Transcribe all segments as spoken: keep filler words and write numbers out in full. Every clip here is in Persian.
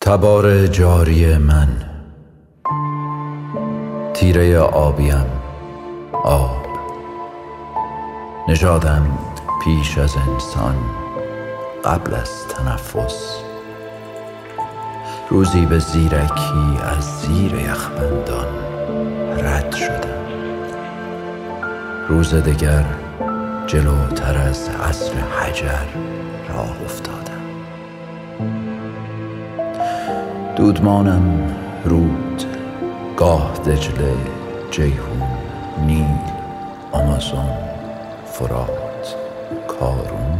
تبار جاری من، تیره آبیم، آب نژادم پیش از انسان، قبل از تنفس. روزی به زیرکی از زیر یخبندان رد شدم، روز دگر جلوتر از عصر حجر راه افتادم. دودمانم رود، گاه دجله، جیحون، نیل، آمازون، فرات، کارون.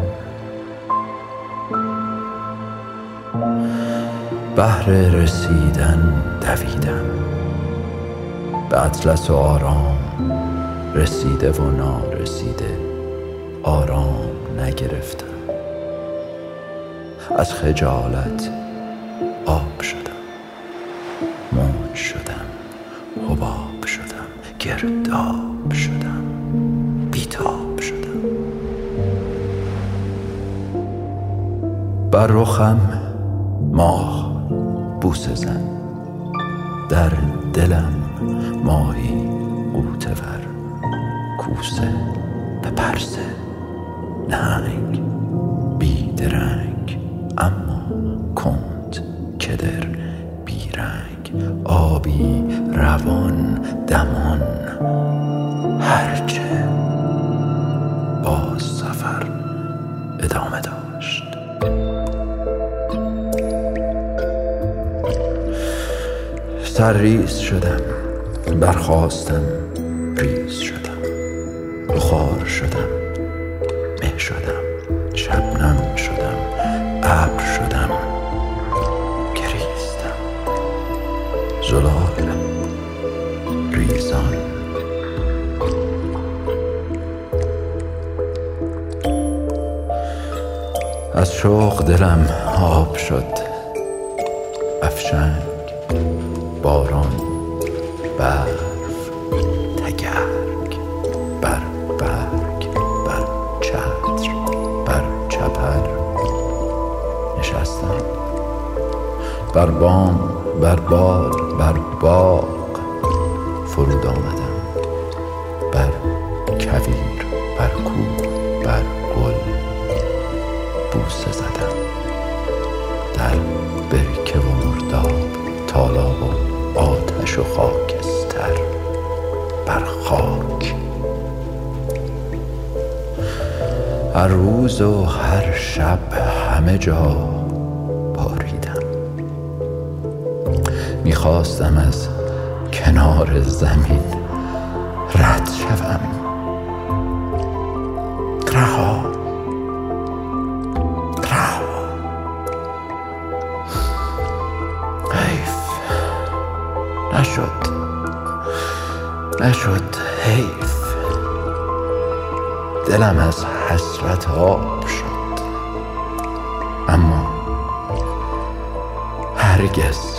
بهر رسیدن دویدم، به اطلس و آرام رسیده و نارسیده آرام نگرفتم. از خجالت آب شدم، موج شدم، حباب شدم، گرداب شدم، بیتاب شدم. بر رخم ماه بوسه زن، در دلم ماهی غوطه ور، کوسه به پرسه، نهنگ بیدرنگ اما کند کدر بیرنگ، آبی روان دمان، هرچه باز سفر ادامه داشت. سرریز شدم، برخاستم، ریز شدم، بخار شدم، مه شدم، شبنم شدم، ابر شدم، گریستم، زلال ریزان. از شوق دلم آب شد، افشنگ، باران، برف، تگرگ، بر برگ، بر چتر، بر چپر نشستم، بر بام، بر بال، بر باغ فرود آمدم، بر کویر، بر کوه، بر گل بوسه زدم، در برکه و مرداب، تالاب و آتش و خاکستر، بر خاک. هر روز و هر شب همه جا باریدم، میخواستم از کنار زمین رد شوم. رها رها حیف نشد نشد حیف. دلم از حسرت آب شد، اما هرگز